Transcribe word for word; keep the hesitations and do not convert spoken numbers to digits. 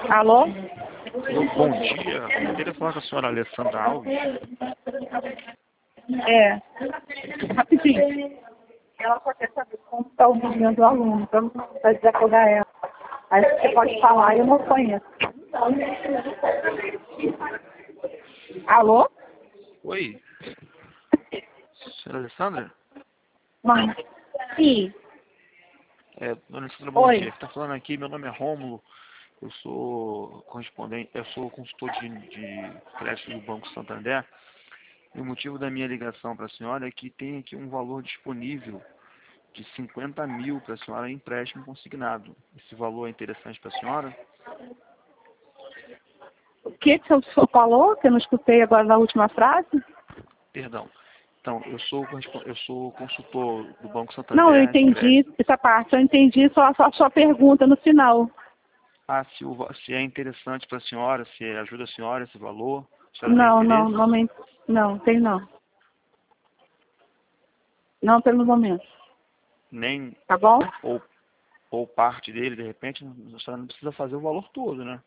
Alô? Bom dia, eu queria falar com a senhora Alessandra Alves. É. Rapidinho. Ela só quer saber como está o movimento do aluno, para desafogar ela. Aí você pode falar, eu não conheço. Alô? Oi, senhora Alessandra? Mas, sim. É, dona Alessandra, bom Oi. dia. Está falando aqui, meu nome é Rômulo, eu sou correspondente, eu sou consultor de, de crédito do Banco Santander. E o motivo da minha ligação para a senhora é que tem aqui um valor disponível de cinquenta mil para a senhora em empréstimo consignado. Esse valor é interessante para a senhora? O que, que o senhor falou? Que eu não escutei agora na última frase? Perdão. Então, eu sou, correspo- eu sou consultor do Banco Não, eu Santander de entendi crédito. essa parte. Eu entendi só, só a sua pergunta no final. Ah, se, o va- se é interessante para a senhora, se ajuda a senhora esse valor, a senhora tem Não, não, interesse? não, me- não, tem não. Não pelo momento. Nem, Tá bom? ou, ou parte dele, de repente, a senhora não precisa fazer o valor todo, né?